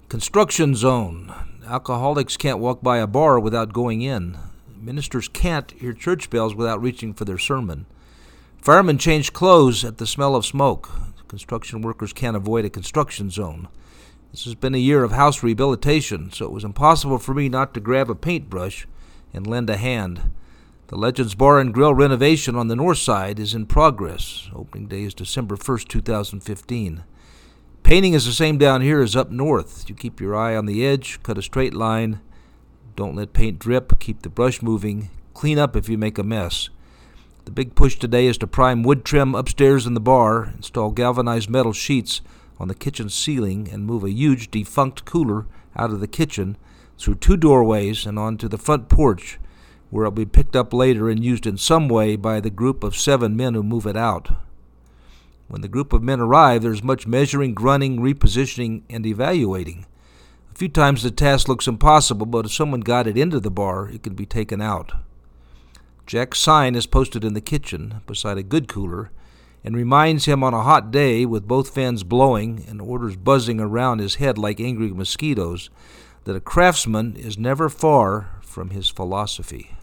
Construction zone. Alcoholics can't walk by a bar without going in. Ministers can't hear church bells without reaching for their sermon. Firemen change clothes at the smell of smoke. Construction workers can't avoid a construction zone. This has been a year of house rehabilitation, so it was impossible for me not to grab a paintbrush and lend a hand. The Legends Bar and Grill renovation on the north side is in progress. Opening day is December 1st, 2015. Painting is the same down here as up north. You keep your eye on the edge, cut a straight line, don't let paint drip, keep the brush moving, clean up if you make a mess. The big push today is to prime wood trim upstairs in the bar, install galvanized metal sheets on the kitchen ceiling, and move a huge defunct cooler out of the kitchen through 2 doorways and onto the front porch, where it will be picked up later and used in some way by the group of 7 men who move it out. When the group of men arrive, there's much measuring, grunting, repositioning, and evaluating. A few times the task looks impossible, but if someone got it into the bar, it can be taken out. Jack's sign is posted in the kitchen beside a good cooler and reminds him on a hot day with both fans blowing and orders buzzing around his head like angry mosquitoes that a craftsman is never far from his philosophy.